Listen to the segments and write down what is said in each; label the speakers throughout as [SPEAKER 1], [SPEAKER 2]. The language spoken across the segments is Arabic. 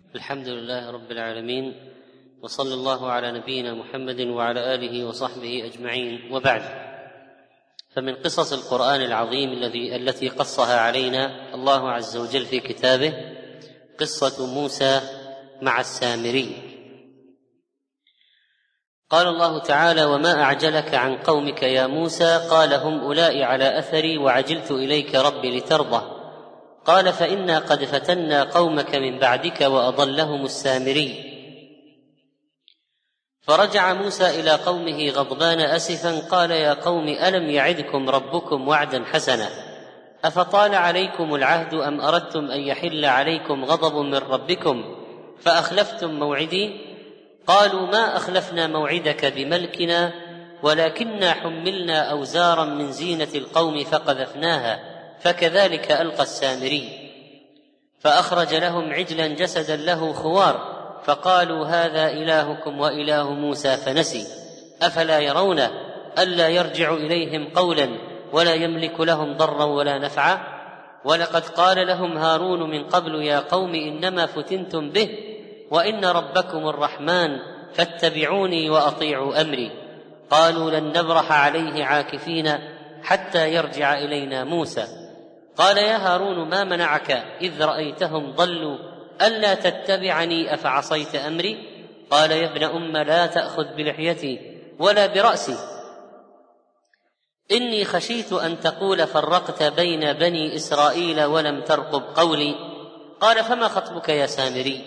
[SPEAKER 1] الحمد لله رب العالمين، وصلى الله على نبينا محمد وعلى آله وصحبه أجمعين، وبعد. فمن قصص القرآن العظيم التي قصها علينا الله عز وجل في كتابه قصة موسى مع السامري. قال الله تعالى: وما أعجلك عن قومك يا موسى؟ قال: هم أولئك على أثري وعجلت إليك ربي لترضى. قال: فإنا قد فتنا قومك من بعدك وأضلهم السامري. فرجع موسى إلى قومه غضبان أسفا، قال: يا قوم ألم يعدكم ربكم وعدا حسنا أفطال عليكم العهد أم أردتم أن يحل عليكم غضب من ربكم فأخلفتم موعدي؟ قالوا: ما أخلفنا موعدك بملكنا ولكننا حملنا أوزارا من زينة القوم فقذفناها فكذلك ألقى السامري. فأخرج لهم عجلا جسدا له خوار فقالوا: هذا إلهكم وإله موسى فنسي، أفلا يرون ألا يرجع إليهم قولا ولا يملك لهم ضرا ولا نفعا؟ ولقد قال لهم هارون من قبل: يا قوم إنما فتنتم به وإن ربكم الرحمن فاتبعوني وأطيعوا أمري. قالوا: لن نبرح عليه عاكفين حتى يرجع إلينا موسى. قال: يا هارون ما منعك إذ رأيتهم ضلوا ألا تتبعني أفعصيت أمري؟ قال: يا ابن أم لا تأخذ بلحيتي ولا برأسي، إني خشيت أن تقول فرقت بين بني إسرائيل ولم ترقب قولي. قال: فما خطبك يا سامري؟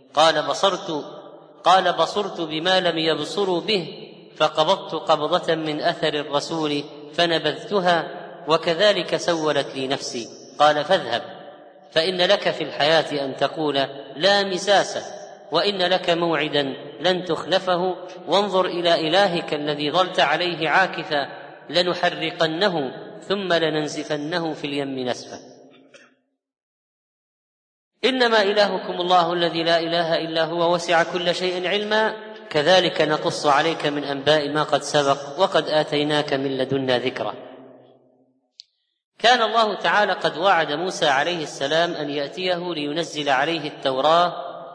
[SPEAKER 1] قال: بصرت بما لم يبصروا به فقبضت قبضة من أثر الرسول فنبذتها وكذلك سولت لي نفسي. قال: فاذهب فإن لك في الحياة أن تقول لا مساس، وإن لك موعدا لن تخلفه، وانظر إلى إلهك الذي ظلت عليه عاكفا لنحرقنه ثم لننزفنه في اليم نسفا. إنما إلهكم الله الذي لا إله إلا هو وسع كل شيء علما، كذلك نقص عليك من أنباء ما قد سبق وقد آتيناك من لدنا ذكرا. كان الله تعالى قد وعد موسى عليه السلام أن يأتيه لينزل عليه التوراة،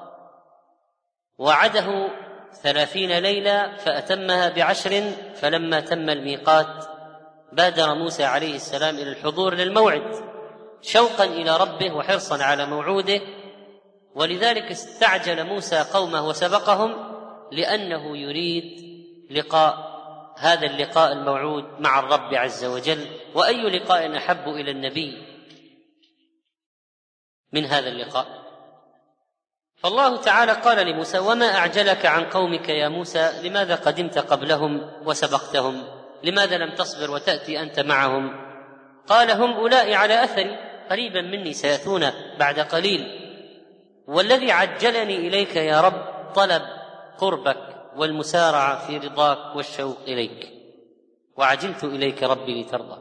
[SPEAKER 1] وعده 30 ليلة فأتمها ب10، فلما تم الميقات بادر موسى عليه السلام إلى الحضور للموعد شوقا إلى ربه وحرصا على موعوده، ولذلك استعجل موسى قومه وسبقهم لأنه يريد هذا اللقاء الموعود مع الرب عز وجل. وأي لقاء أحب إلى النبي من هذا اللقاء؟ فالله تعالى قال لموسى: وما أعجلك عن قومك يا موسى؟ لماذا قدمت قبلهم وسبقتهم؟ لماذا لم تصبر وتأتي أنت معهم؟ قال: هم أولئك على أثري، قريبا مني سيأتون بعد قليل، والذي عجلني إليك يا رب طلب قربك والمسارعة في رضاك والشوق إليك، وعجلت إليك ربي لترضى.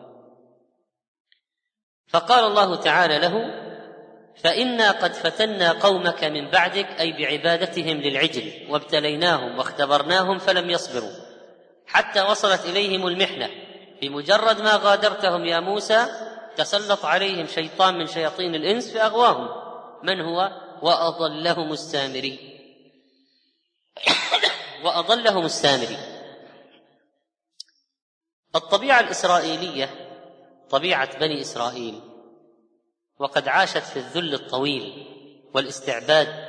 [SPEAKER 1] فقال الله تعالى له: فإنا قد فتنا قومك من بعدك، أي بعبادتهم للعجل، وابتليناهم واختبرناهم فلم يصبروا حتى وصلت إليهم المحنة. بمجرد ما غادرتهم يا موسى تسلط عليهم شيطان من شياطين الإنس فأغواهم. من هو؟ وأضلهم السامري. الطبيعة الإسرائيلية طبيعة بني إسرائيل، وقد عاشت في الذل الطويل والاستعباد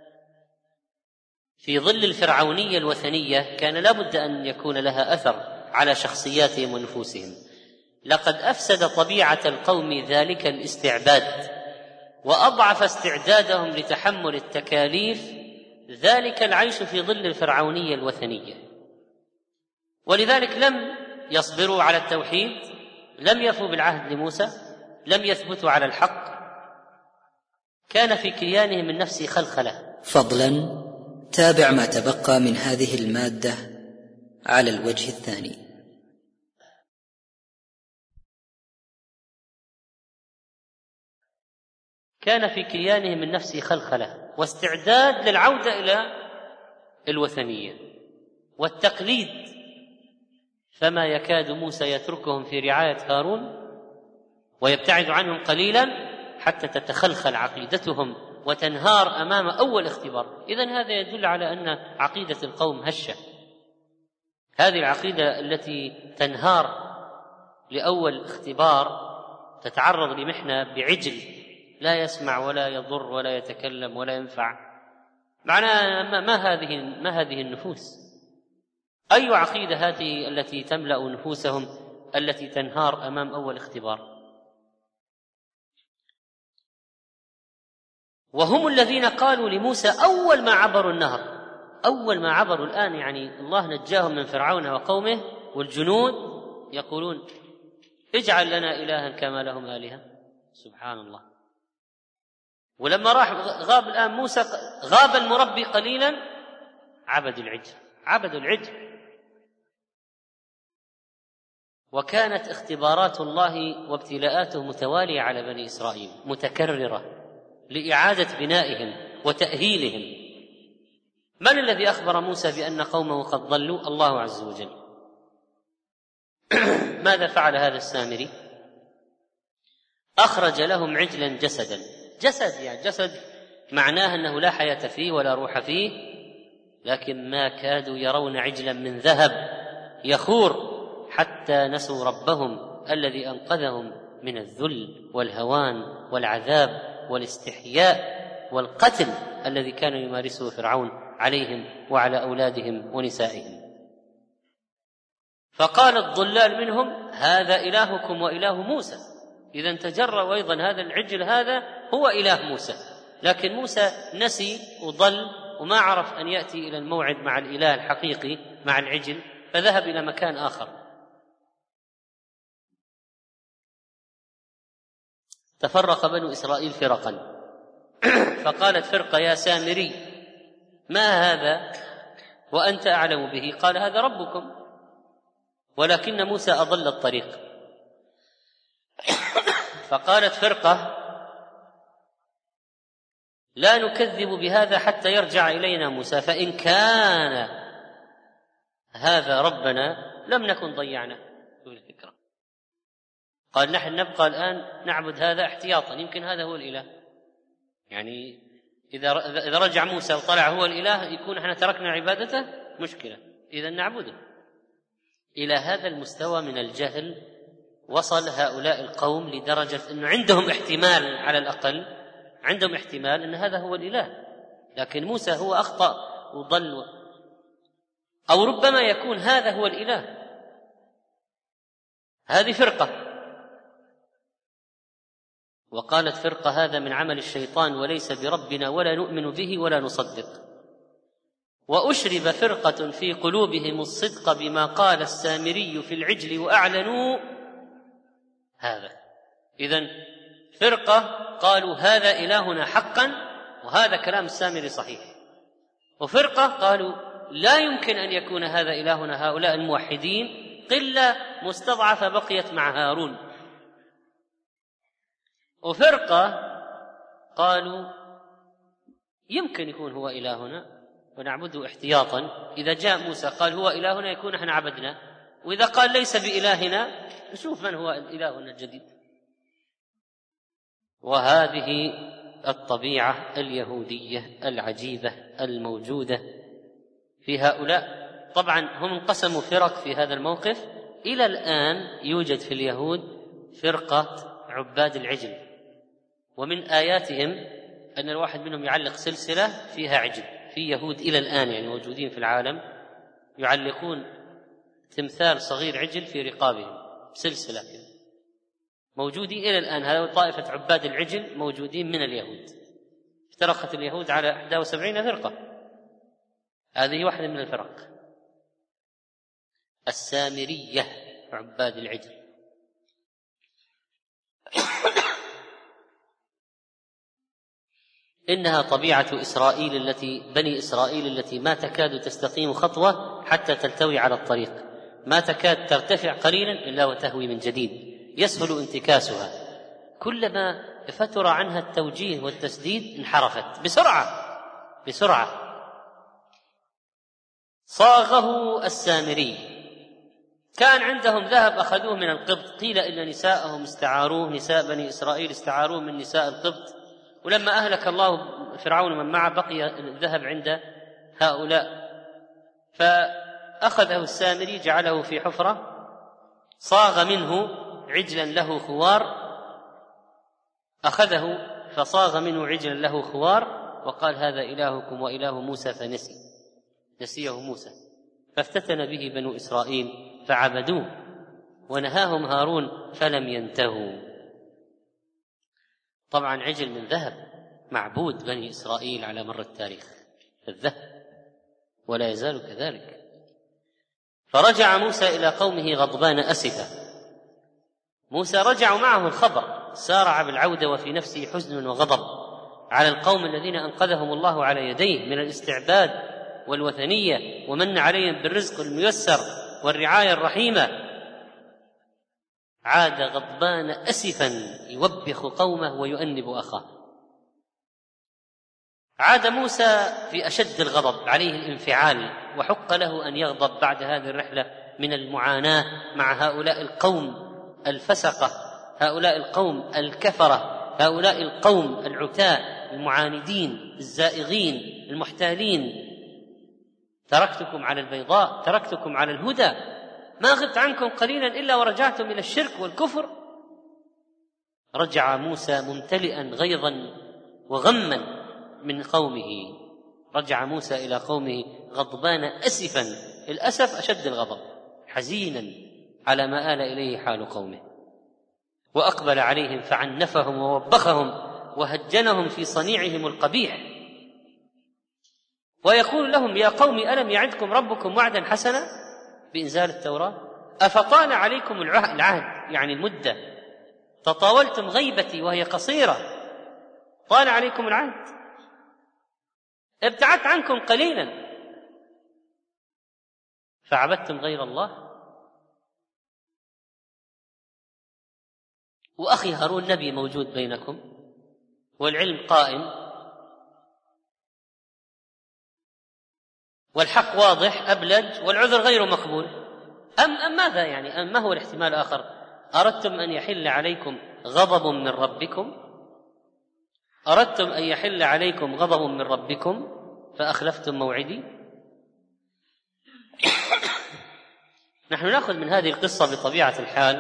[SPEAKER 1] في ظل الفرعونية الوثنية، كان لا بد أن يكون لها أثر على شخصياتهم ونفوسهم. لقد أفسد طبيعة القوم ذلك الاستعباد، وأضعف استعدادهم لتحمل التكاليف ذلك العيش في ظل الفرعونية الوثنية. ولذلك لم يصبروا على التوحيد، لم يفوا بالعهد لموسى، لم يثبتوا على الحق، كان في كيانهم النفسي خلخلة.
[SPEAKER 2] فضلا تابع ما تبقى من هذه المادة على الوجه الثاني.
[SPEAKER 1] كان في كيانهم النفسي خلخلة واستعداد للعودة إلى الوثنية والتقليد، فما يكاد موسى يتركهم في رعاية هارون ويبتعد عنهم قليلا حتى تتخلخل عقيدتهم وتنهار أمام أول اختبار. إذن هذا يدل على أن عقيدة القوم هشة. هذه العقيدة التي تنهار لأول اختبار، تتعرض لمحنة بعجل لا يسمع ولا يضر ولا يتكلم ولا ينفع، معناها ما هذه النفوس؟ أي عقيدة هذه التي تملأ نفوسهم التي تنهار أمام أول اختبار؟ وهم الذين قالوا لموسى أول ما عبروا النهر، أول ما عبروا الآن، يعني الله نجاهم من فرعون وقومه والجنود، يقولون اجعل لنا إلها كما لهم آلهة. سبحان الله. ولما غاب الآن موسى، غاب المربي قليلا، عبدوا العجل. وكانت اختبارات الله وابتلاءاته متوالية على بني إسرائيل، متكررة لإعادة بنائهم وتأهيلهم. من الذي أخبر موسى بأن قومه قد ضلوا؟ الله عز وجل. ماذا فعل هذا السامري؟ أخرج لهم عجلا جسدا. جسد معناه أنه لا حياة فيه ولا روح فيه، لكن ما كادوا يرون عجلا من ذهب يخور حتى نسوا ربهم الذي أنقذهم من الذل والهوان والعذاب والاستحياء والقتل الذي كان يمارسه فرعون عليهم وعلى أولادهم ونسائهم. فقال الضلال منهم هذا إلهكم وإله موسى. إذن تجرأوا أيضا هذا العجل هذا هو إله موسى، لكن موسى نسي وضل وما عرف أن يأتي إلى الموعد مع الإله الحقيقي مع العجل، فذهب إلى مكان آخر. تفرق بنو إسرائيل فرقا، فقالت فرقة يا سامري ما هذا وأنت أعلم به؟ قال هذا ربكم، ولكن موسى أضل الطريق. فقالت فرقة لا نكذب بهذا حتى يرجع إلينا موسى، فإن كان هذا ربنا لم نكن ضيعنا. الفكرة قال نحن نبقى الآن نعبد هذا احتياطا، يمكن هذا هو الإله، يعني إذا رجع موسى وطلع هو الإله يكون احنا تركنا عبادته، مشكلة، إذا نعبده. إلى هذا المستوى من الجهل وصل هؤلاء القوم لدرجة أنه عندهم احتمال، على الأقل عندهم احتمال أن هذا هو الإله، لكن موسى هو أخطأ وضل، أو ربما يكون هذا هو الإله. هذه فرقة. وقالت فرقة هذا من عمل الشيطان وليس بربنا ولا نؤمن به ولا نصدق. وأشرب فرقة في قلوبهم الصدق بما قال السامري في العجل وأعلنوا هذا. إذن فرقة قالوا هذا إلهنا حقا وهذا كلام السامري صحيح، وفرقة قالوا لا يمكن أن يكون هذا إلهنا، هؤلاء الموحدين قلة مستضعفة بقيت مع هارون. وفرقة قالوا يمكن يكون هو إلهنا ونعبده احتياطا، إذا جاء موسى قال هو إلهنا يكون احنا عبدنا، وإذا قال ليس بإلهنا نشوف من هو إلهنا الجديد. وهذه الطبيعة اليهودية العجيبة الموجودة في هؤلاء. طبعا هم انقسموا فرق في هذا الموقف. إلى الآن يوجد في اليهود فرقة عباد العجل، ومن آياتهم أن الواحد منهم يعلق سلسلة فيها عجل. في يهود إلى الآن يعني موجودين في العالم يعلقون تمثال صغير عجل في رقابهم، سلسلة موجودين إلى الآن. هذا طائفة عباد العجل موجودين من اليهود. افترقت اليهود على 71 فرقة، هذه واحدة من الفرق، السامرية عباد العجل. إنها طبيعة إسرائيل بني إسرائيل التي ما تكاد تستقيم خطوة حتى تلتوي على الطريق، ما تكاد ترتفع قليلا إلا وتهوي من جديد، يسهل انتكاسها. كلما فتر عنها التوجيه والتسديد انحرفت بسرعة. صاغه السامري. كان عندهم ذهب أخذوه من القبط، قيل إن نساءهم استعاروه، نساء بني إسرائيل استعاروه من نساء القبط، ولما أهلك الله فرعون ومن معه بقي الذهب عند هؤلاء، فأخذه السامري جعله في حفرة، صاغ منه عجلا له خوار، أخذه فصاغ منه عجلا له خوار وقال هذا إلهكم وإله موسى نسيه موسى، فافتتن به بنو إسرائيل فعبدوه، ونهاهم هارون فلم ينتهوا. طبعا عجل من ذهب معبود بني إسرائيل على مر التاريخ، الذهب، ولا يزال كذلك. فرجع موسى إلى قومه غضبان أسفا. موسى رجع معه الخبر، سارع بالعودة وفي نفسه حزن وغضب على القوم الذين أنقذهم الله على يديه من الاستعباد والوثنية، ومن عليهم بالرزق الميسر والرعاية الرحيمة. عاد غضبان أسفا يوبخ قومه ويؤنب أخاه. عاد موسى في أشد الغضب، عليه الانفعال، وحق له أن يغضب بعد هذه الرحلة من المعاناة مع هؤلاء القوم الفسقة، هؤلاء القوم الكفرة، هؤلاء القوم العتاة المعاندين الزائغين المحتالين. تركتكم على البيضاء، تركتكم على الهدى، ما غبت عنكم قليلا إلا ورجعتم إلى الشرك والكفر. رجع موسى ممتلئا غيظا وغما من قومه، رجع موسى إلى قومه غضبان أسفا، الأسف أشد الغضب، حزينا على ما آل إليه حال قومه. وأقبل عليهم فعنفهم ووبخهم وهجنهم في صنيعهم القبيح، ويقول لهم يا قوم ألم يعدكم ربكم وعدا حسنا بإنزال التوراة؟ أفطال عليكم العهد، يعني المدة، تطاولتم غيبتي وهي قصيرة، طال عليكم العهد، ابتعدت عنكم قليلا فعبدتم غير الله. وأخي هارون نبي موجود بينكم والعلم قائم والحق واضح أبلج والعذر غير مقبول، أم ماذا يعني؟ أم ما هو الاحتمال الآخر؟ أردتم أن يحل عليكم غضب من ربكم، أردتم أن يحل عليكم غضب من ربكم فأخلفتم موعدي. نحن نأخذ من هذه القصة بطبيعة الحال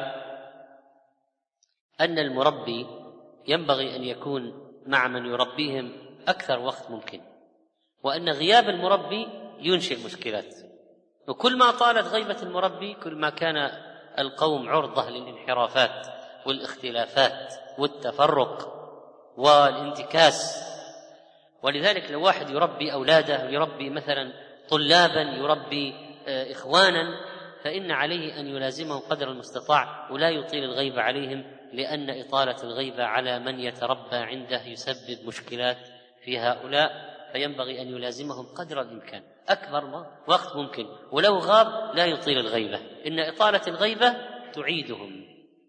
[SPEAKER 1] أن المربي ينبغي أن يكون مع من يربيهم أكثر وقت ممكن، وأن غياب المربي ينشئ مشكلات، وكل ما طالت غيبة المربي كل ما كان القوم عرضة للانحرافات والاختلافات والتفرق والانتكاس. ولذلك لو واحد يربي أولاده، يربي مثلا طلابا، يربي إخوانا، فإن عليه أن يلازمهم قدر المستطاع ولا يطيل الغيبة عليهم، لأن إطالة الغيبة على من يتربى عنده يسبب مشكلات في هؤلاء، فينبغي أن يلازمهم قدر الإمكان أكبر وقت ممكن، ولو غاب لا يطيل الغيبة، إن إطالة الغيبة تعيدهم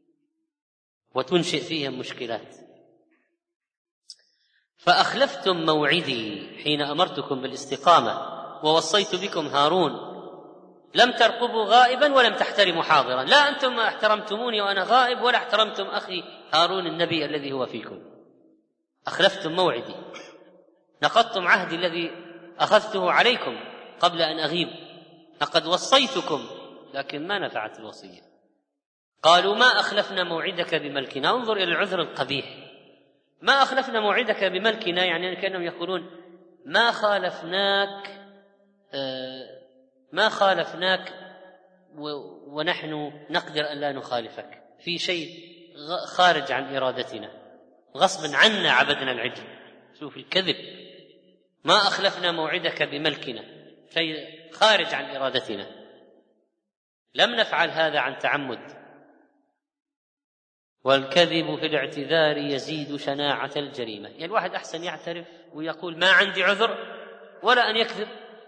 [SPEAKER 1] وتنشئ فيهم مشكلات. فأخلفتم موعدي حين أمرتكم بالاستقامة ووصيت بكم هارون، لم ترقبوا غائبا ولم تحترموا حاضرا، لا أنتم ما احترمتموني وأنا غائب ولا احترمتم أخي هارون النبي الذي هو فيكم. أخلفتم موعدي، نقضتم عهدي الذي أخذته عليكم قبل أن أغيب، لقد وصيتكم لكن ما نفعت الوصية. قالوا ما أخلفنا موعدك بملكنا، انظر إلى العذر القبيح، ما أخلفنا موعدك بملكنا، يعني كأنهم يقولون ما خالفناك ونحن نقدر أن لا نخالفك في شيء خارج عن إرادتنا، غصبا عنا عبدنا العجل. شوف الكذب، ما أخلفنا موعدك بملكنا، شيء خارج عن إرادتنا، لم نفعل هذا عن تعمد. والكذب في الاعتذار يزيد شناعة الجريمة، يعني الواحد أحسن يعترف ويقول ما عندي عذر ولا أن يكذب.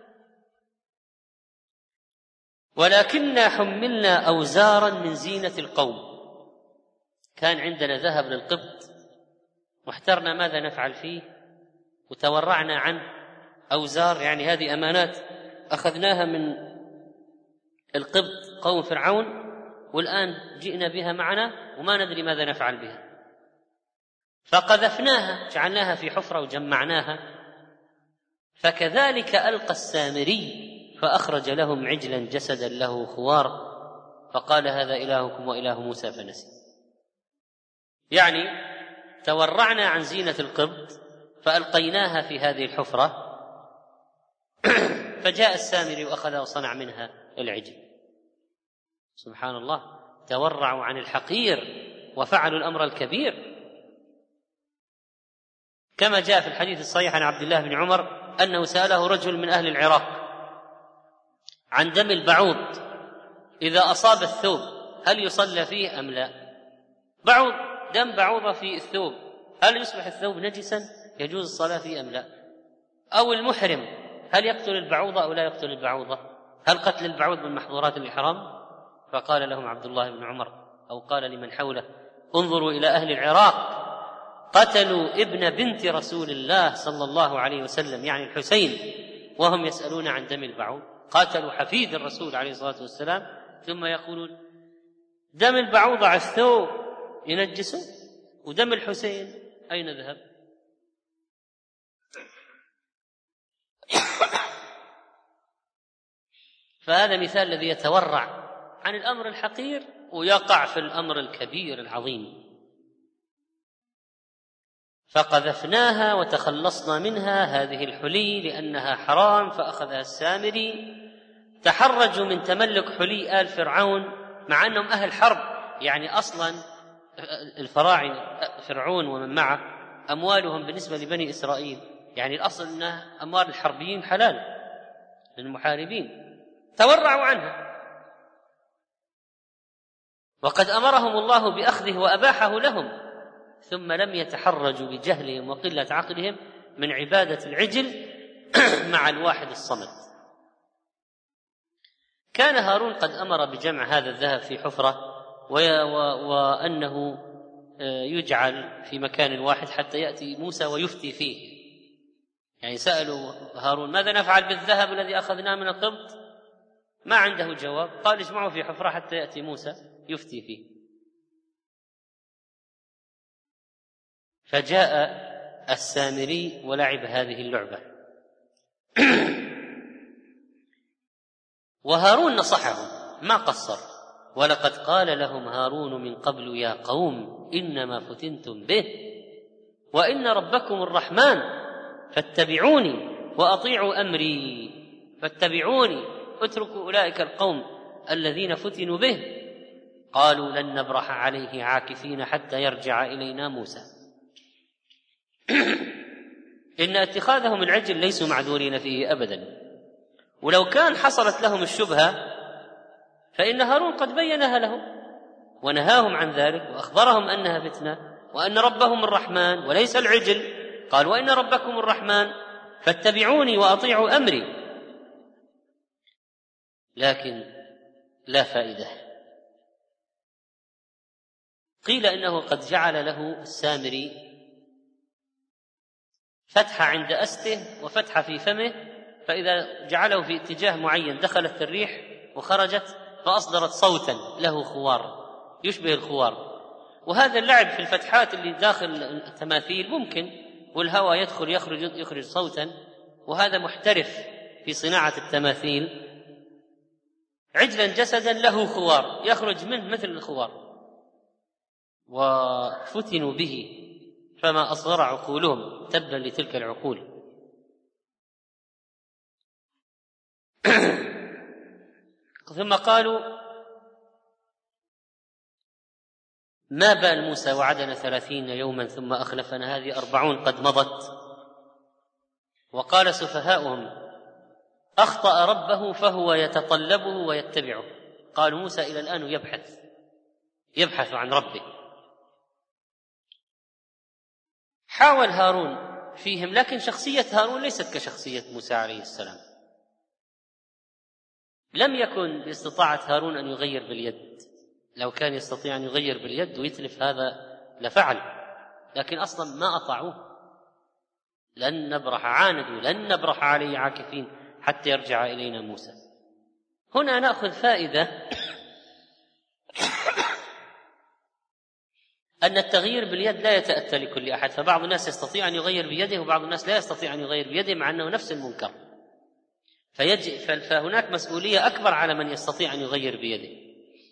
[SPEAKER 1] ولكننا حملنا أوزارا من زينة القوم، كان عندنا ذهب للقبط واحترنا ماذا نفعل فيه وتورعنا عن أوزار، يعني هذه أمانات أخذناها من القبط قوم فرعون، والآن جئنا بها معنا وما ندري ماذا نفعل بها، فقذفناها، جعلناها في حفرة وجمعناها فكذلك ألقى السامري فأخرج لهم عجلا جسدا له خوار فقال هذا إلهكم وإله موسى فنسي. يعني تورعنا عن زينة القبط فألقيناها في هذه الحفرة فجاء السامري وأخذ وصنع منها العجل. سبحان الله، تورعوا عن الحقير وفعلوا الأمر الكبير. كما جاء في الحديث الصحيح عن عبد الله بن عمر أنه سأله رجل من أهل العراق عن دم البعوض إذا أصاب الثوب هل يصلى فيه أم لا؟ بعوض، دم بعوضة في الثوب، هل يصبح الثوب نجسا يجوز الصلاة فيه أم لا؟ أو المحرم هل يقتل البعوضة أو لا يقتل البعوضة؟ هل قتل البعوض من محظورات الإحرام؟ فقال لهم عبد الله بن عمر أو قال لمن حوله انظروا إلى أهل العراق قتلوا ابن بنت رسول الله صلى الله عليه وسلم يعني الحسين وهم يسألون عن دم البعوض، قاتلوا حفيد الرسول عليه الصلاة والسلام ثم يقولون دم البعوض على الثوب ينجسه ودم الحسين أين ذهب؟ فهذا مثال الذي يتورع عن الأمر الحقير ويقع في الأمر الكبير العظيم. فقذفناها وتخلصنا منها هذه الحلي لأنها حرام فأخذها السامري. تحرجوا من تملك حلي آل فرعون مع أنهم أهل حرب، يعني أصلا الفراعنة فرعون ومن معه أموالهم بالنسبة لبني إسرائيل يعني الأصل أنها أموال الحربيين حلال للمحاربين، تورعوا عنها وقد أمرهم الله بأخذه وأباحه لهم، ثم لم يتحرجوا بجهلهم وقلة عقلهم من عبادة العجل مع الواحد الصمد. كان هارون قد أمر بجمع هذا الذهب في حفرة وأنه يجعل في مكان واحد حتى يأتي موسى ويفتي فيه. يعني سألوا هارون ماذا نفعل بالذهب الذي أخذناه من القبط؟ ما عنده جواب، قال اجمعوا في حفرة حتى يأتي موسى يفتي فيه. فجاء السامري ولعب هذه اللعبة وهارون نصحهم ما قصر، ولقد قال لهم هارون من قبل يا قوم إنما فتنتم به وإن ربكم الرحمن فاتبعوني وأطيعوا أمري. فاتبعوني، اتركوا أولئك القوم الذين فتنوا به. قالوا لن نبرح عليه عاكفين حتى يرجع إلينا موسى. إن اتخاذهم العجل ليسوا معذورين فيه أبدا، ولو كان حصلت لهم الشبهة فإن هارون قد بينها لهم ونهاهم عن ذلك وأخبرهم أنها فتنة وأن ربهم الرحمن وليس العجل. قال وإن ربكم الرحمن فاتبعوني وأطيعوا أمري، لكن لا فائدة. قيل إنه قد جعل له السامري فتحة عند أسته وفتحة في فمه، فإذا جعله في اتجاه معين دخلت الريح وخرجت فأصدرت صوتا له خوار يشبه الخوار. وهذا اللعب في الفتحات اللي داخل التماثيل ممكن، والهواء يدخل يخرج صوتا، وهذا محترف في صناعة التماثيل. عجلا جسدا له خوار يخرج منه مثل الخوار، وفتنوا به فما أصغر عقولهم تبا لتلك العقول. ثم قالوا ما بال موسى وعدنا 30 يوما ثم أخلفنا هذه 40 قد مضت. وقال سفهاؤهم أخطأ ربه فهو يتطلبه ويتبعه. قال موسى إلى الآن يبحث عن ربه. حاول هارون فيهم، لكن شخصية هارون ليست كشخصية موسى عليه السلام. لم يكن باستطاعة هارون أن يغير باليد، لو كان يستطيع أن يغير باليد ويتلف هذا لفعل، لكن أصلا ما أطاعوه. لن نبرح عاندوا لن نبرح عليه عاكفين حتى يرجع إلينا موسى. هنا نأخذ فائدة أن التغيير باليد لا يتأتى لكل أحد، فبعض الناس يستطيع أن يغير بيده وبعض الناس لا يستطيع أن يغير بيده مع أنه نفس المنكر، فهناك مسؤولية أكبر على من يستطيع أن يغير بيده.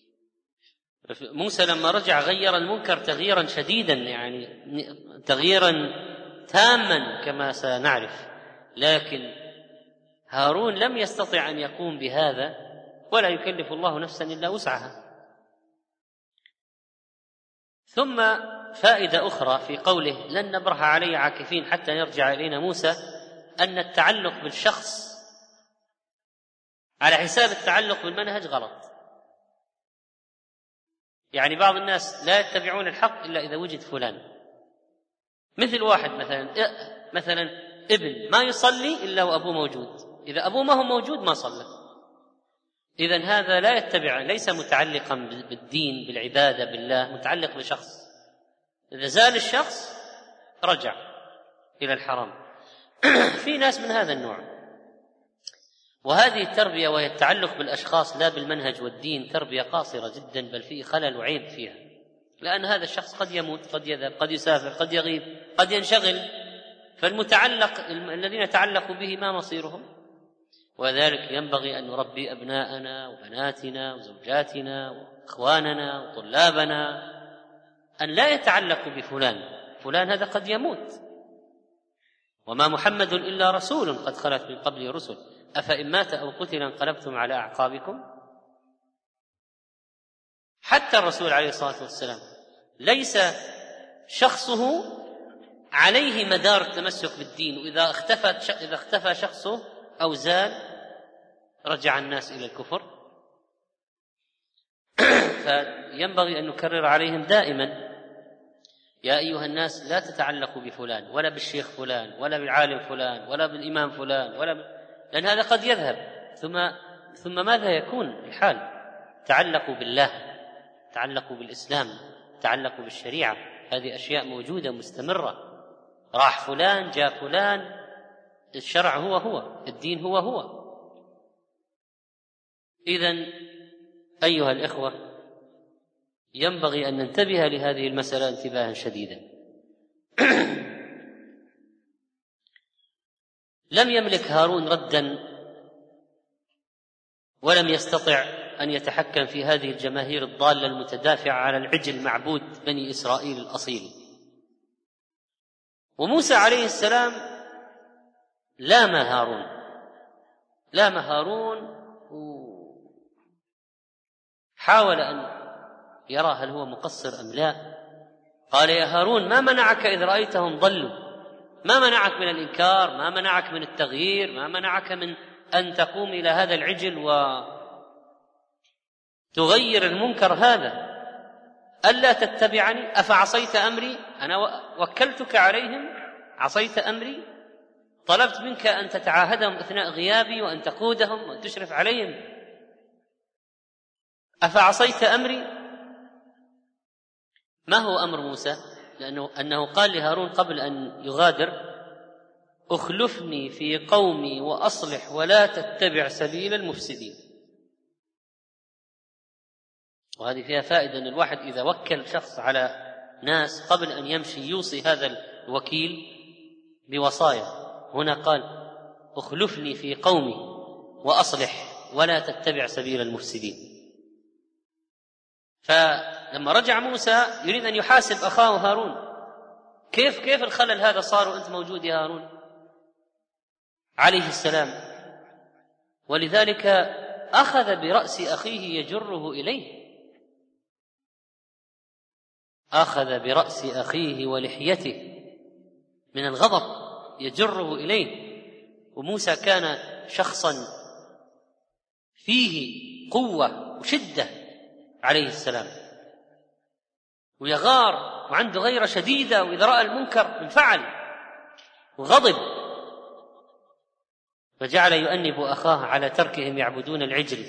[SPEAKER 1] موسى لما رجع غير المنكر تغييرا شديدا، يعني تغييرا تاما كما سنعرف، لكن هارون لم يستطع أن يقوم بهذا، ولا يكلف الله نفسا إلا وسعها. ثم فائدة أخرى في قوله لن نبرح عليه عاكفين حتى يرجع إلينا موسى، أن التعلق بالشخص على حساب التعلق بالمنهج غلط. يعني بعض الناس لا يتبعون الحق إلا إذا وجد فلان، مثل واحد مثلا ابن ما يصلي إلا وأبوه موجود، إذا أبوه ما هو موجود ما صلى. إذن هذا لا يتبع، ليس متعلقا بالدين بالعبادة بالله، متعلق بشخص، إذا زال الشخص رجع إلى الحرام. في ناس من هذا النوع، وهذه التربية وهي التعلق بالأشخاص لا بالمنهج والدين تربية قاصرة جدا، بل فيه خلل وعيب فيها، لأن هذا الشخص قد يموت، قد يذهب، قد يسافر، قد يغيب، قد ينشغل، فالمتعلق الذين تعلقوا به ما مصيرهم. وذلك ينبغي أن نربي أبناءنا وبناتنا وزوجاتنا وإخواننا وطلابنا أن لا يتعلقوا بفلان هذا قد يموت، وما محمد إلا رسول قد خلت من قبله رسل أفإن مات أو قتل انقلبتم على أعقابكم. حتى الرسول عليه الصلاة والسلام ليس شخصه عليه مدار التمسك بالدين، وإذا اختفى شخصه أو زال رجع الناس إلى الكفر. فينبغي أن نكرر عليهم دائما يا أيها الناس لا تتعلقوا بفلان ولا بالشيخ فلان ولا بالعالم فلان ولا بالإمام فلان لأن هذا قد يذهب، ثم ماذا يكون الحال؟ تعلقوا بالله، تعلقوا بالإسلام، تعلقوا بالشريعة، هذه أشياء موجودة مستمرة. راح فلان جاء فلان، الشرع هو الدين هو. إذن أيها الإخوة ينبغي أن ننتبه لهذه المسألة انتباها شديدا. لم يملك هارون ردا ولم يستطع أن يتحكم في هذه الجماهير الضالة المتدافعة على العجل معبود بني إسرائيل الأصيل. وموسى عليه السلام لام هارون وحاول أن يرى هل هو مقصر أم لا. قال يا هارون ما منعك إذ رأيتهم ضلوا؟ ما منعك من الإنكار؟ ما منعك من التغيير؟ ما منعك من أن تقوم إلى هذا العجل وتغير المنكر هذا؟ ألا تتبعني أفعصيت أمري؟ أنا وكلتك عليهم، عصيت أمري، طلبت منك أن تتعاهدهم أثناء غيابي وأن تقودهم وأن تشرف عليهم، أفعصيت أمري؟ ما هو أمر موسى؟ أنه قال لهارون قبل أن يغادر أخلفني في قومي وأصلح ولا تتبع سبيل المفسدين. وهذه فيها فائدة أن الواحد إذا وكل شخص على ناس قبل أن يمشي يوصي هذا الوكيل بوصايا. هنا قال أخلفني في قومي وأصلح ولا تتبع سبيل المفسدين. فلما رجع موسى يريد أن يحاسب أخاه هارون، كيف الخلل هذا صار وأنت موجود يا هارون عليه السلام؟ ولذلك أخذ برأس أخيه يجره إليه، أخذ برأس أخيه ولحيته من الغضب يجره إليه. وموسى كان شخصا فيه قوة وشدة عليه السلام، ويغار وعنده غيرة شديدة، وإذا رأى المنكر انفعل وغضب، فجعل يؤنب أخاه على تركهم يعبدون العجل.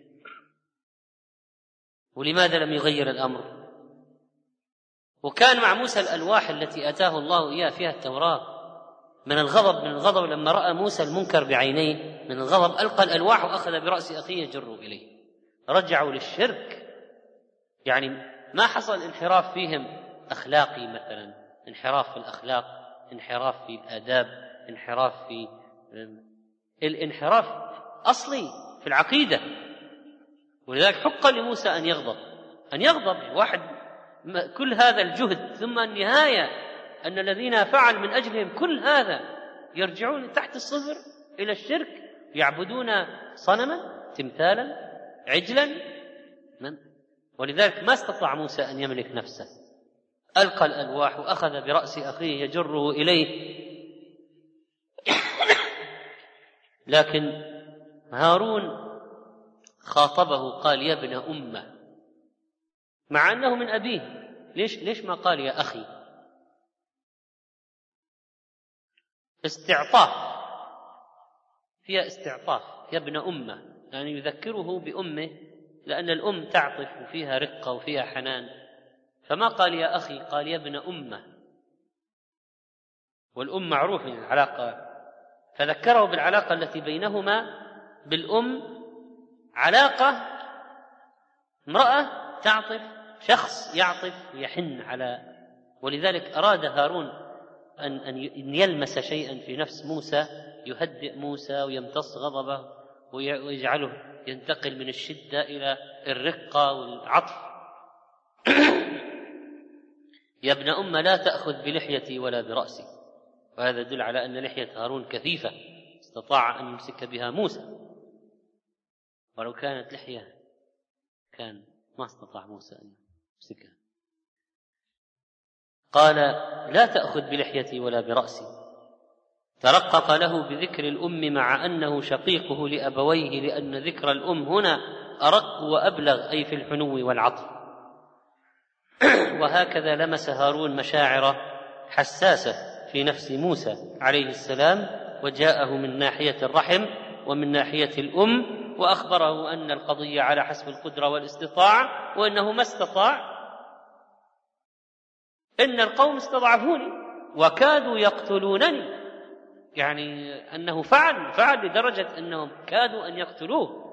[SPEAKER 1] ولماذا لم يغير الأمر؟ وكان مع موسى الألواح التي أتاه الله إياه فيها التوراة. من الغضب لما رأى موسى المنكر بعينيه من الغضب ألقى الألواح وأخذ برأس أخيه يجره إليه. رجعوا للشرك، يعني ما حصل انحراف فيهم أخلاقي مثلا، انحراف في الأخلاق، انحراف في الآداب، انحراف في الانحراف أصلي في العقيدة. ولذلك حق لموسى أن يغضب واحد كل هذا الجهد، ثم النهاية أن الذين فعل من أجلهم كل هذا يرجعون تحت الصفر إلى الشرك، يعبدون صنما، تمثالا، عجلا. ولذلك ما استطاع موسى أن يملك نفسه، ألقى الألواح وأخذ برأس أخيه يجره إليه. لكن هارون خاطبه قال يا ابن أمة، مع أنه من أبيه. ليش ما قال يا أخي؟ استعطاف، فيها استعطاف، يا ابن أمة، يعني يذكره بأمه، لأن الأم تعطف وفيها رقة وفيها حنان. فما قال يا أخي، قال يا ابن أمة، والأم معروف من العلاقة، فذكره بالعلاقة التي بينهما بالأم، علاقة امرأة تعطف، شخص يعطف ويحن على. ولذلك أراد هارون أن يلمس شيئا في نفس موسى يهدئ موسى ويمتص غضبه ويجعله ينتقل من الشدة إلى الرقة والعطف. يا ابن أمة لا تأخذ بلحيتي ولا برأسي. وهذا يدل على أن لحية هارون كثيفة، استطاع أن يمسك بها موسى، ولو كانت لحية كان ما استطاع موسى أن يمسكها. قال لا تأخذ بلحيتي ولا برأسي. ترقق له بذكر الأم مع أنه شقيقه لأبويه، لأن ذكر الأم هنا أرق وأبلغ، أي في الحنو والعطف. وهكذا لمس هارون مشاعر حساسة في نفس موسى عليه السلام، وجاءه من ناحية الرحم ومن ناحية الأم، وأخبره أن القضية على حسب القدرة والاستطاعة، وأنه ما استطاع. إن القوم استضعفوني وكادوا يقتلونني، يعني أنه فعل لدرجة أنهم كادوا أن يقتلوه.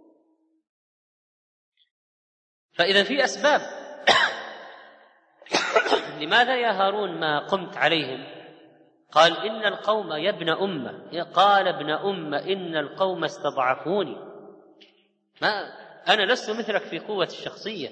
[SPEAKER 1] فإذا في أسباب. لماذا يا هارون ما قمت عليهم؟ قال إن القوم يا ابن أمة، قال ابن أمة إن القوم استضعفوني، أنا لست مثلك في قوة الشخصية،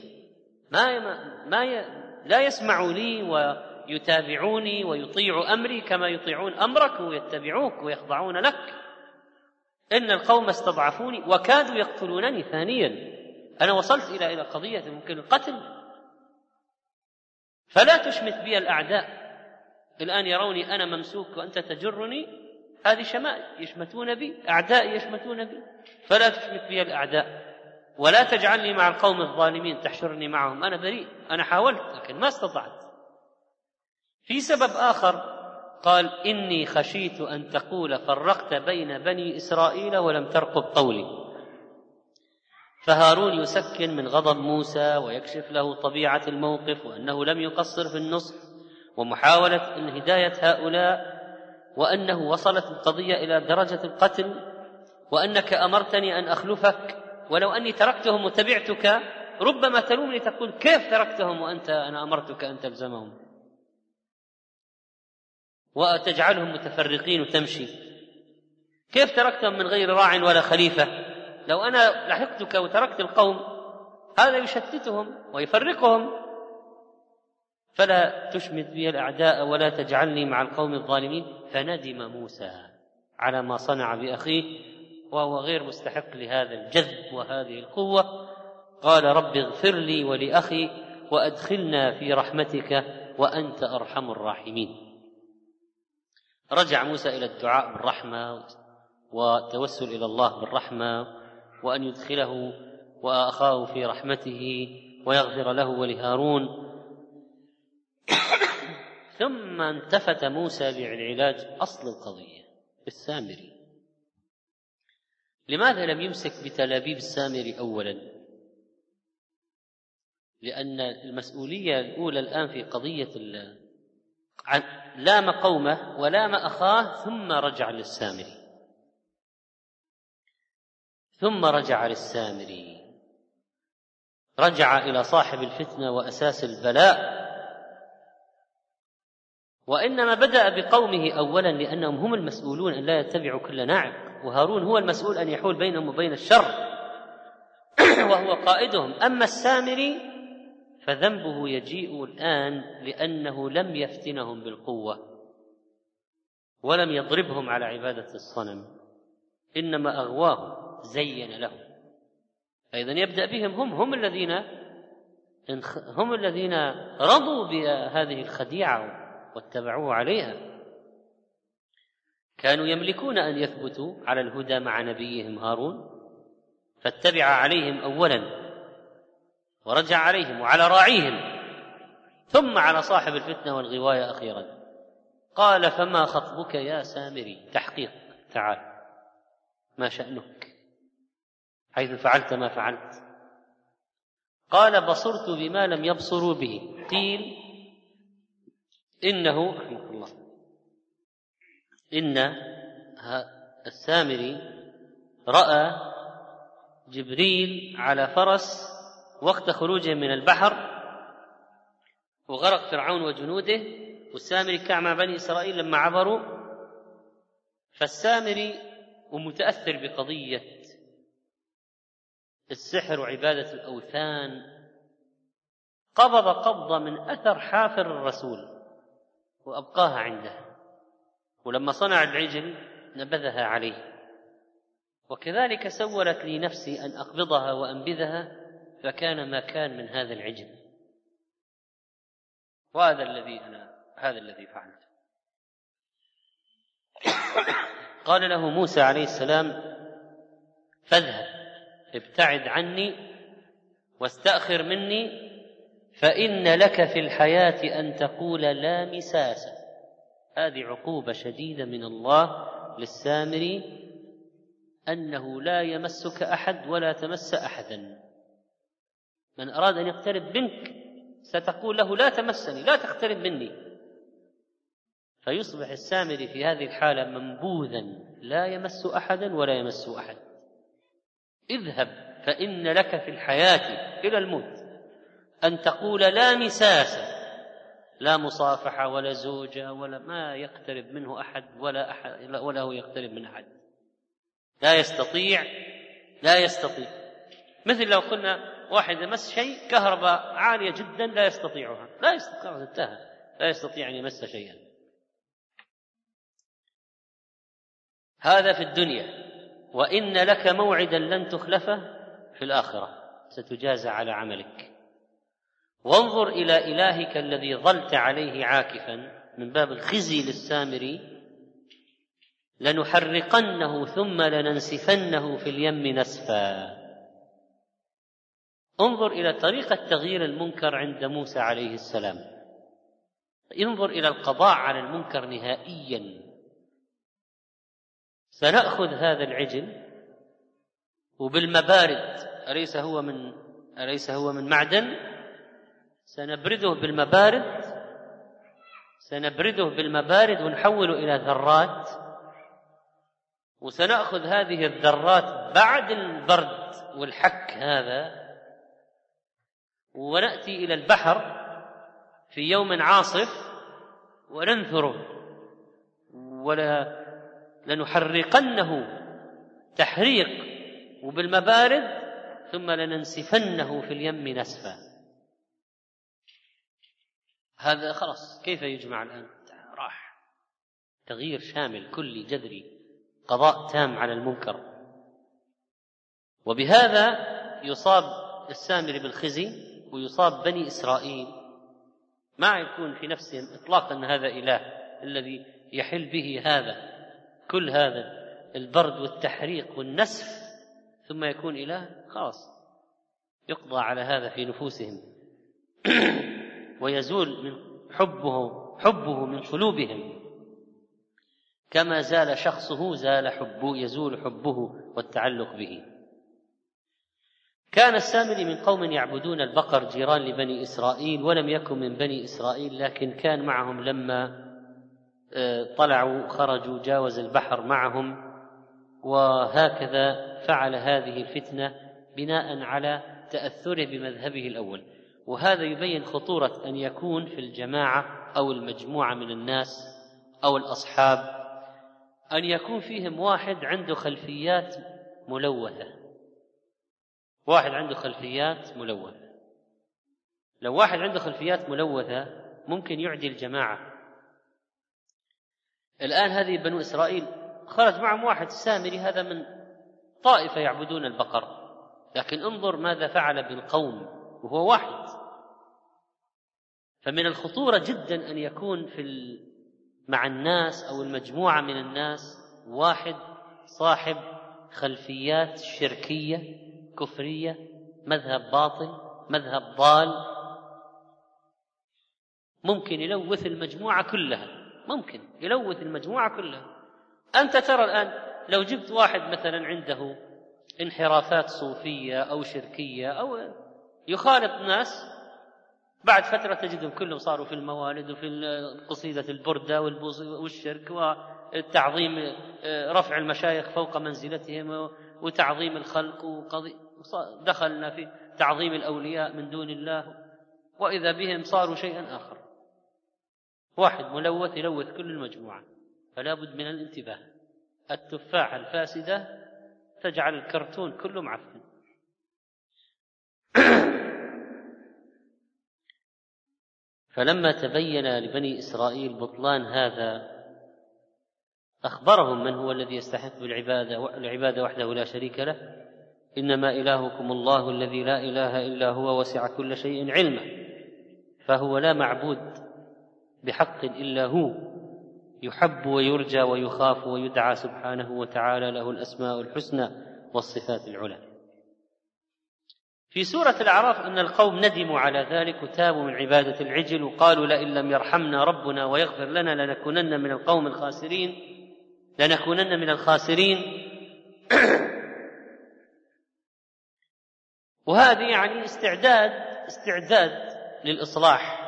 [SPEAKER 1] لا يسمعوا لي ويتابعوني ويطيعوا أمري كما يطيعون أمرك ويتبعوك ويخضعون لك. إن القوم استضعفوني وكادوا يقتلونني. ثانيا أنا وصلت إلى قضية ممكن القتل، فلا تشمت بي الأعداء. الآن يروني أنا ممسوك وأنت تجرني، هذه شمائل يشمتون بي، أعداء يشمتون بي، فلا تشمت بي الأعداء ولا تجعلني مع القوم الظالمين تحشرني معهم. أنا بريء، أنا حاولت لكن ما استطعت. في سبب آخر قال إني خشيت أن تقول فرقت بين بني إسرائيل ولم ترقب قولي. فهارون يسكن من غضب موسى ويكشف له طبيعة الموقف، وأنه لم يقصر في النصح ومحاولة هداية هؤلاء، وأنه وصلت القضية إلى درجة القتل، وأنك أمرتني أن أخلفك، ولو أني تركتهم وتبعتك ربما تلومني تقول كيف تركتهم وأنت أنا أمرتك أن تلزمهم وتجعلهم متفرقين وتمشي؟ كيف تركتهم من غير راع ولا خليفة؟ لو أنا لحقتك وتركت القوم هذا يشتتهم ويفرقهم. فلا تشمت بي الأعداء ولا تجعلني مع القوم الظالمين. فندم موسى على ما صنع بأخيه، وهو غير مستحق لهذا الجذب وهذه القوة. قال رب اغفر لي ولأخي وأدخلنا في رحمتك وأنت أرحم الراحمين. رجع موسى إلى الدعاء بالرحمة وتوسل إلى الله بالرحمة، وأن يدخله وأخاه في رحمته ويغفر له ولهارون. ثم التفت موسى لعلاج أصل القضية بالسامري. لماذا لم يمسك بتلابيب السامري أولا؟ لأن المسؤولية الأولى الآن في قضية لام قومه ولام أخاه، ثم رجع للسامري، رجع إلى صاحب الفتنة وأساس البلاء، وإنما بدأ بقومه أولا لأنهم هم المسؤولون أن لا يتبعوا كل ناعق، وهارون هو المسؤول أن يحول بينهم وبين الشر وهو قائدهم. أما السامري فذنبه يجيء الآن لأنه لم يفتنهم بالقوة ولم يضربهم على عبادة الصنم، إنما أغواهم زين لهم. أيضا يبدأ بهم، هم الذين رضوا بهذه الخديعة واتبعوه عليها. كانوا يملكون أن يثبتوا على الهدى مع نبيهم هارون، فاتبع عليهم أولا ورجع عليهم وعلى راعيهم، ثم على صاحب الفتنة والغواية أخيرا. قال: فما خطبك يا سامري؟ تحقيق، تعال، ما شأنك حيث فعلت ما فعلت؟ قال: بصرت بما لم يبصروا به. قيل إنه رحمه الله إن السامري رأى جبريل على فرس وقت خروجه من البحر وغرق فرعون وجنوده، والسامري كان مع بني إسرائيل لما عبروا. فالسامري ومتأثر بقضية السحر وعبادة الأوثان قبض قبضة من أثر حافر الرسول وأبقاها عنده، ولما صنع العجل نبذها عليه. وكذلك سولت لي نفسي أن أقبضها وأنبذها، فكان ما كان من هذا العجل، وهذا الذي فعلت. قال له موسى عليه السلام: فاذهب، ابتعد عني واستأخر مني، فإن لك في الحياة أن تقول لا مساس. هذه عقوبة شديدة من الله للسامري، أنه لا يمسك أحد ولا تمس أحدا. من أراد أن يقترب منك ستقول له لا تمسني، لا تقترب مني، فيصبح السامري في هذه الحالة منبوذا لا يمس أحدا ولا يمس أحد. اذهب فإن لك في الحياة إلى الموت أن تقول لا مساس، لا مصافحة ولا زوجة ولا ما يقترب منه أحد ولا هو يقترب من أحد. لا يستطيع. مثل لو قلنا واحد يمس شيء كهرباء عالية جدا لا يستطيعها، لا يستطيع أن يمس شيئا. هذا في الدنيا. وإن لك موعدا لن تخلفه في الآخرة، ستجازى على عملك. وانظر إلى إلهك الذي ظلت عليه عاكفا، من باب الخزي للسامري، لنحرقنه ثم لننسفنه في اليم نسفا. انظر إلى طريقة تغيير المنكر عند موسى عليه السلام، انظر إلى القضاء على المنكر نهائيا. سنأخذ هذا العجل وبالمبارد، أليس هو من معدن، سنبرده بالمبارد ونحوله إلى ذرات، وسنأخذ هذه الذرات بعد البرد والحك هذا ونأتي إلى البحر في يوم عاصف وننثره، لنحرقنه تحريق وبالمبارد ثم لننسفنه في اليم نسفا. هذا خلاص كيف يجمع الآن؟ راح تغيير شامل كلي جذري، قضاء تام على المنكر. وبهذا يصاب السامري بالخزي ويصاب بني إسرائيل، ما يكون في نفسهم إطلاقا أن هذا إله الذي يحل به كل هذا البرد والتحريق والنسف ثم يكون إله. خلاص يقضى على هذا في نفوسهم ويزول من حبه من قلوبهم، كما زال شخصه يزول حبه والتعلق به. كان السامري من قوم يعبدون البقر جيران لبني إسرائيل، ولم يكن من بني إسرائيل، لكن كان معهم لما طلعوا خرجوا جاوز البحر معهم. وهكذا فعل هذه الفتنة بناء على تأثره بمذهبه الأول. وهذا يبين خطورة أن يكون في الجماعة أو المجموعة من الناس أو الأصحاب أن يكون فيهم واحد عنده خلفيات ملوثة. واحد عنده خلفيات ملوثة. لو واحد عنده خلفيات ملوثة ممكن يعدي الجماعة. الآن هذه بنو إسرائيل خرج معهم واحد سامري، هذا من طائفة يعبدون البقر، لكن انظر ماذا فعل بالقوم وهو واحد. فمن الخطورة جدا أن يكون مع الناس أو المجموعة من الناس واحد صاحب خلفيات شركية كفرية، مذهب باطل، مذهب ضال، ممكن يلوث المجموعة كلها. ممكن يلوث المجموعة كلها. أنت ترى الآن لو جبت واحد مثلا عنده انحرافات صوفية أو شركية أو يخالط ناس، بعد فترة تجدهم كلهم صاروا في الموالد وفي قصيدة البردة والشرك والتعظيم، رفع المشايخ فوق منزلتهم وتعظيم الخلق، دخلنا في تعظيم الأولياء من دون الله، وإذا بهم صاروا شيئا آخر. واحد ملوث يلوث كل المجموعة، فلا بد من الانتباه. التفاحة الفاسدة تجعل الكرتون كله معفن. فلما تبين لبني إسرائيل بطلان هذا أخبرهم من هو الذي يستحق العبادة وحده لا شريك له. إنما إلهكم الله الذي لا إله إلا هو وسع كل شيء علما، فهو لا معبود بحق إلا هو، يحب ويرجى ويخاف ويدعى سبحانه وتعالى، له الأسماء الحسنى والصفات العلى. في سورة الأعراف أن القوم ندموا على ذلك وتابوا من عبادة العجل وقالوا لئن لم يرحمنا ربنا ويغفر لنا لنكونن من القوم الخاسرين، لنكونن من الخاسرين. وهذه يعني استعداد للإصلاح،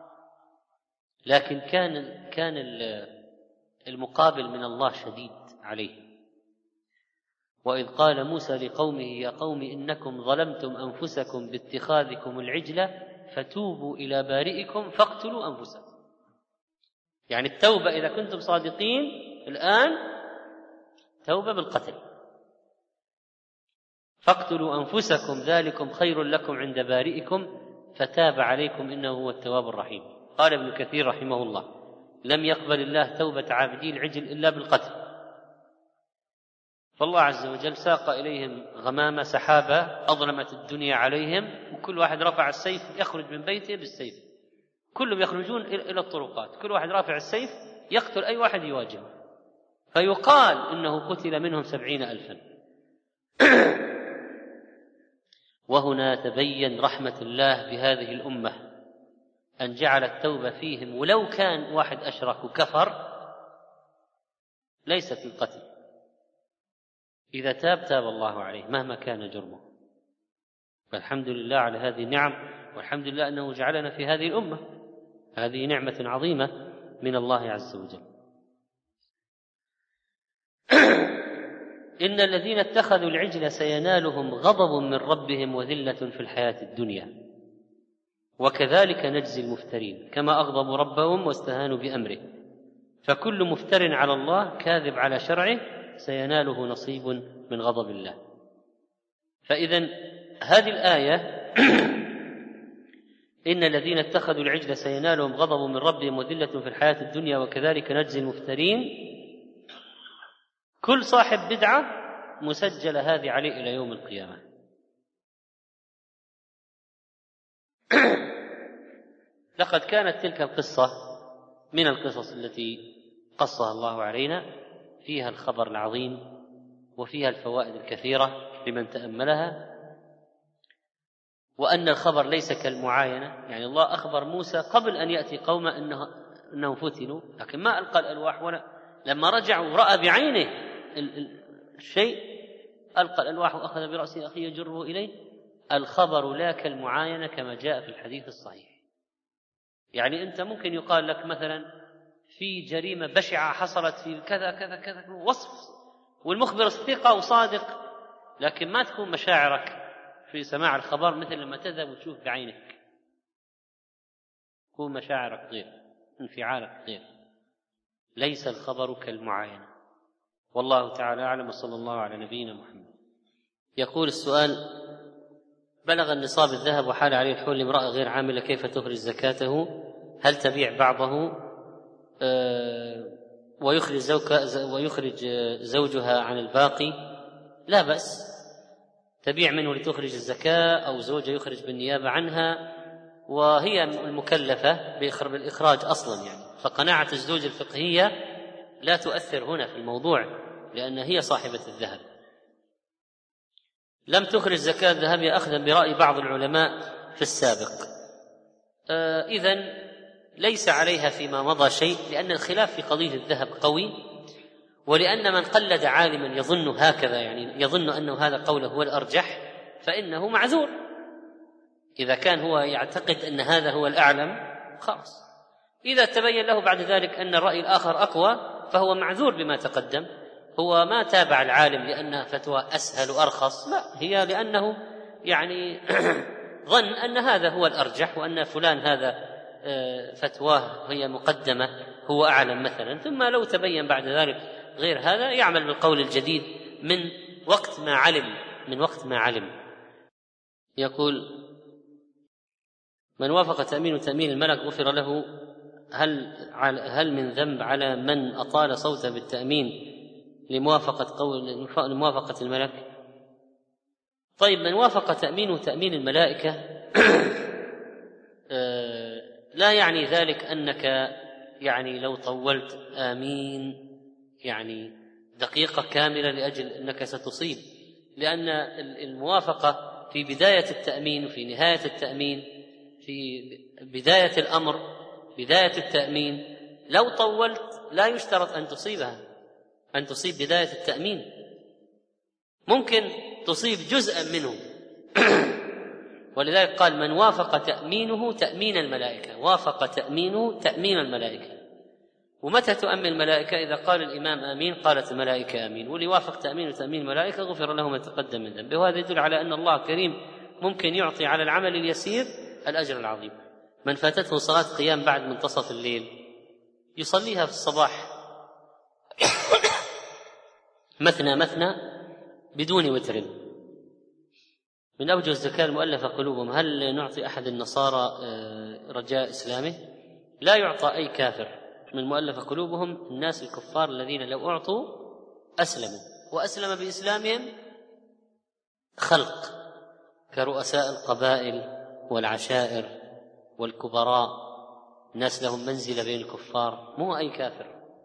[SPEAKER 1] لكن كان المقابل من الله شديد عليه. وإذ قال موسى لقومه يا قوم إنكم ظلمتم أنفسكم باتخاذكم العجلة فتوبوا إلى بارئكم فاقتلوا أنفسكم. يعني التوبة إذا كنتم صادقين الآن توبة بالقتل. فاقتلوا أنفسكم ذلكم خير لكم عند بارئكم فتاب عليكم إنه هو التواب الرحيم. قال ابن كثير رحمه الله لم يقبل الله توبة عابدي العجل إلا بالقتل. فالله عز وجل ساق إليهم غمامة سحابة أظلمت الدنيا عليهم، وكل واحد رفع السيف يخرج من بيته بالسيف، كلهم يخرجون إلى الطرقات، كل واحد رافع السيف يقتل أي واحد يواجهه، فيقال إنه قتل منهم 70,000. وهنا تبين رحمة الله بهذه الأمة أن جعل التوبة فيهم، ولو كان واحد أشرك وكفر ليست القتل، إذا تاب الله عليه مهما كان جرمه. فالحمد لله على هذه النعم، والحمد لله أنه جعلنا في هذه الأمة، هذه نعمة عظيمة من الله عز وجل. إن الذين اتخذوا العجل سينالهم غضب من ربهم وذلة في الحياة الدنيا وكذلك نجزي المفترين كما أغضبوا ربهم واستهانوا بأمره، فكل مفتر على الله كاذب على شرعه سيناله نصيب من غضب الله. فإذن هذه الآية إن الذين اتخذوا العجل سينالهم غضب من ربهم وذلة في الحياة الدنيا وكذلك نجزي المفترين، كل صاحب بدعة مسجلة هذه عليه إلى يوم القيامة. لقد كانت تلك القصة من القصص التي قصها الله علينا، فيها الخبر العظيم وفيها الفوائد الكثيرة لمن تأملها، وأن الخبر ليس كالمعاينة. يعني الله أخبر موسى قبل أن يأتي قومه أنهم فتنوا، لكن ما ألقى الألواح، ولا لما رجع ورأى بعينه الشيء ألقى الألواح وأخذ برأس أخيه يجره إليه. الخبر لا كالمعاينة كما جاء في الحديث الصحيح. يعني أنت ممكن يقال لك مثلا في جريمة بشعة حصلت في كذا كذا كذا وصف، والمخبر ثقة وصادق، لكن ما تكون مشاعرك في سماع الخبر مثل لما تذهب وتشوف بعينك، تكون مشاعرك غير. انفعال غير، ليس الخبر كالمعاينة. والله تعالى أعلم، وصلى الله على نبينا محمد. يقول السؤال: بلغ النصاب الذهب وحال عليه الحول لامرأة غير عاملة، كيف تخرج زكاته؟ هل تبيع بعضه ويخرج زوجها عن الباقي؟ لا بأس، تبيع منه لتخرج الزكاة، أو زوجها يخرج بالنيابة عنها، وهي المكلفة بالإخراج أصلا يعني، فقناعة الزوج الفقهية لا تؤثر هنا في الموضوع، لأن هي صاحبة الذهب. لم تخرج زكاة ذهبها أخذا برأي بعض العلماء في السابق، إذن ليس عليها فيما مضى شيء، لأن الخلاف في قضية الذهب قوي، ولأن من قلد عالما يظن هكذا، يعني يظن أنه هذا قوله هو الأرجح، فإنه معذور. إذا كان هو يعتقد أن هذا هو الأعلم خلاص، إذا تبين له بعد ذلك أن الرأي الآخر أقوى فهو معذور بما تقدم. هو ما تابع العالم لأنها فتوى أسهل وأرخص، لا، هي لأنه يعني ظن أن هذا هو الأرجح، وأن فلان هذا فتواه هي مقدمة هو أعلم مثلا، ثم لو تبين بعد ذلك غير هذا يعمل بالقول الجديد من وقت ما علم. يقول: من وافق تأمين الملك غفر له، هل من ذنب على من أطال صوته بالتأمين لموافقة الملك؟ طيب، من وافق تأمين الملائكة لا يعني ذلك أنك يعني لو طولت آمين يعني دقيقة كاملة لأجل أنك ستصيب، لأن الموافقة في بداية التأمين وفي نهاية التأمين، في بداية الأمر بداية التأمين، لو طولت لا يشترط أن تصيب بداية التأمين، ممكن تصيب جزءا منه. ولذلك قال: من وافق تأمينه تأمين الملائكة، وافق تأمينه تأمين الملائكة. ومتى تؤمن الملائكة؟ إذا قال الإمام آمين قالت الملائكة آمين، واللي وافق تأمينه تأمين الملائكة غفر له ما تقدم من ذنبه. وهذا يدل على أن الله كريم، ممكن يعطي على العمل اليسير الأجر العظيم. من فاتته صلاة قيام بعد منتصف الليل يصليها في الصباح مثنى بدون وتر. من أوجه الزكاة المؤلفة قلوبهم، هل نعطي أحد النصارى رجاء إسلامه؟ لا يعطى أي كافر من مؤلفة قلوبهم، الناس الكفار الذين لو أعطوا أسلموا، وأسلم بإسلامهم خلق كرؤساء القبائل والعشائر والكبراء، ناس لهم منزلة بين الكفار، مو أي كافر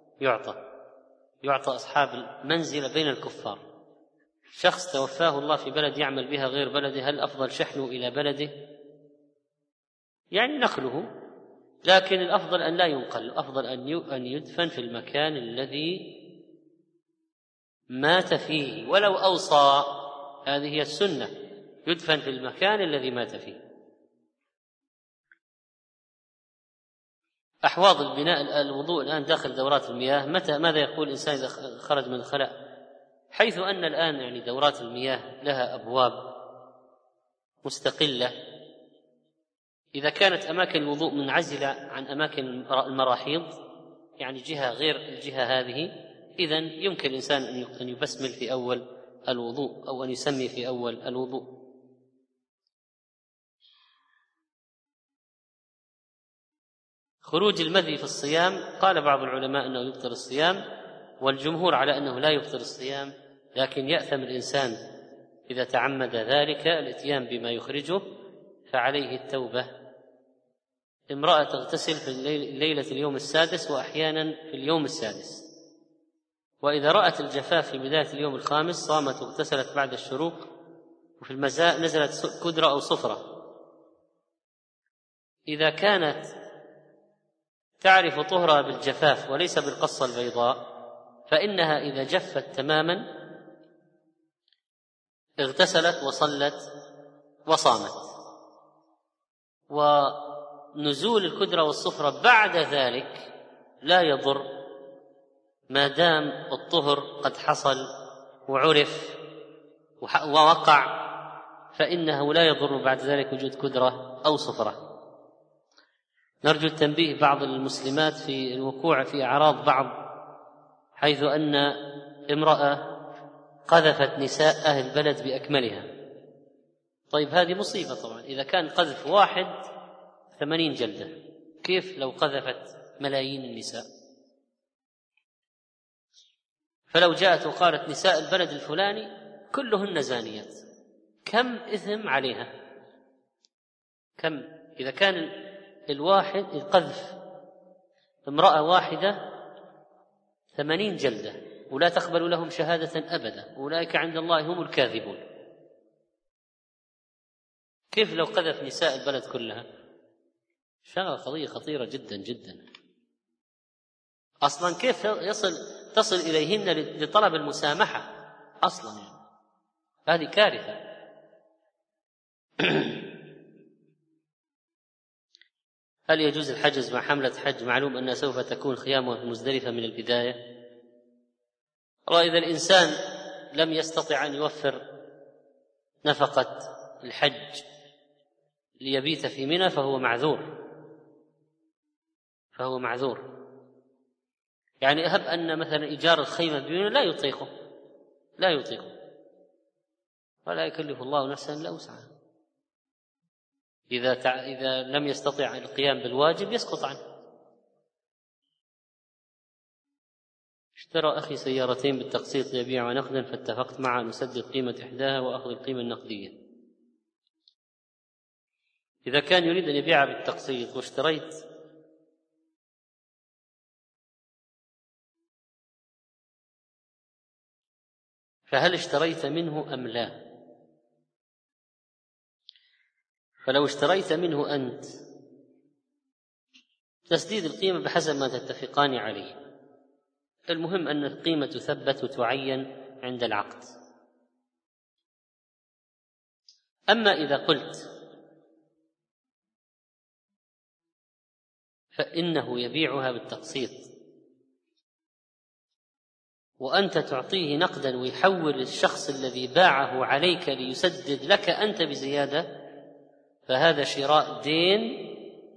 [SPEAKER 1] يعطى أصحاب المنزلة بين الكفار. شخص توفاه الله في بلد يعمل بها غير بلده، هل أفضل شحنه إلى بلده؟ يعني نقله، لكن الأفضل أن لا ينقل، الأفضل أن يدفن في المكان الذي مات فيه، ولو أوصى، هذه هي السنة، يدفن في المكان الذي مات فيه. أحواض البناء، الوضوء الآن داخل دورات المياه، ماذا يقول الإنسان إذا خرج من الخلاء؟ حيث أن الآن يعني دورات المياه لها أبواب مستقلة، إذا كانت أماكن الوضوء منعزلة عن أماكن المراحيض، يعني جهة غير الجهة هذه، إذن يمكن الإنسان أن يبسمل في أول الوضوء أو أن يسمي في أول الوضوء. خروج المذي في الصيام، قال بعض العلماء أنه يبطل الصيام، والجمهور على أنه لا يبطل الصيام، لكن يأثم الإنسان إذا تعمد ذلك الإتيان بما يخرجه، فعليه التوبة. امرأة تغتسل في ليلة اليوم السادس وأحيانا في اليوم السادس، وإذا رأت الجفاف في بداية اليوم الخامس صامت واغتسلت بعد الشروق، وفي المساء نزلت كدرة أو صفرة. إذا كانت تعرف طهرها بالجفاف وليس بالقصة البيضاء، فإنها إذا جفت تماما اغتسلت وصلت وصامت. ونزول الكدرة والصفرة بعد ذلك لا يضر، ما دام الطهر قد حصل وعرف ووقع، فإنه لا يضر بعد ذلك وجود كدرة أو صفرة. نرجو التنبيه بعض المسلمات في الوقوع في أعراض بعض، حيث أن امرأة قذفت نساء أهل البلد بأكملها. طيب هذه مصيبة طبعا، إذا كان قذف واحد 80 جلدة، كيف لو قذفت ملايين النساء؟ فلو جاءت وقالت نساء البلد الفلاني كلهن زانيات، كم إثم عليها؟ كم إذا كان الواحد القذف امرأة واحدة 80 جلدة ولا تقبل لهم شهادة أبدا، أولئك عند الله هم الكاذبون، كيف لو قذف نساء البلد كلها؟ قضية خطيرة جدا جدا. أصلا كيف تصل إليهن لطلب المسامحة أصلا؟ هذه كارثة. هل يجوز الحجز مع حملة حج معلوم أنها سوف تكون خيامها في مزدلفة من البداية؟ والله إذا الإنسان لم يستطع أن يوفر نفقة الحج ليبيت في منى فهو معذور. يعني أهب أن مثلا إيجار الخيمة بمنى لا يطيقه ولا يكلف الله نفسا إلا وسعها. إذا لم يستطع القيام بالواجب يسقط عنه. اشترى أخي سيارتين بالتقسيط يبيع نقدا، فاتفقت معه أن أسدد قيمة إحداها وأخذ القيمة النقدية. إذا كان يريد أن يبيعها بالتقسيط واشتريت فهل اشتريت منه أم لا؟ فلو اشتريت منه أنت تسديد القيمة بحسب ما تتفقان عليه، المهم أن القيمة تثبت وتعين عند العقد. أما إذا قلت فإنه يبيعها بالتقسيط وأنت تعطيه نقدا ويحول الشخص الذي باعه عليك ليسدد لك أنت بزيادة، فهذا شراء دين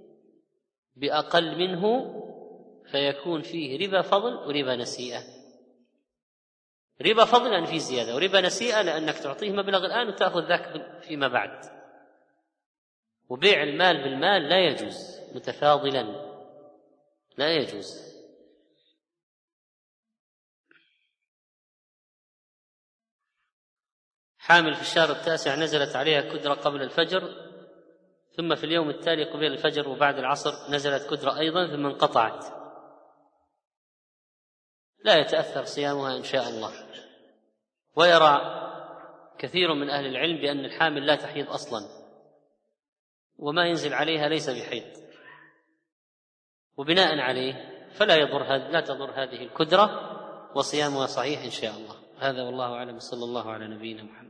[SPEAKER 1] بأقل منه، فيكون فيه ربا فضل وربا نسيئة. ربا فضل لأن فيه زيادة، وربا نسيئة لأنك تعطيه مبلغ الآن وتأخذ ذاك فيما بعد. وبيع المال بالمال لا يجوز متفاضلا، لا يجوز. حامل في الشهر التاسع نزلت عليها كدرة قبل الفجر، ثم في اليوم التالي قبل الفجر وبعد العصر نزلت كدرة أيضا ثم انقطعت، لا يتأثر صيامها إن شاء الله. ويرى كثير من أهل العلم بأن الحامل لا تحيض أصلا، وما ينزل عليها ليس بحيض، وبناء عليه لا تضر هذه الكدرة، وصيامها صحيح إن شاء الله. هذا والله أعلم، صلى الله على نبينا محمد.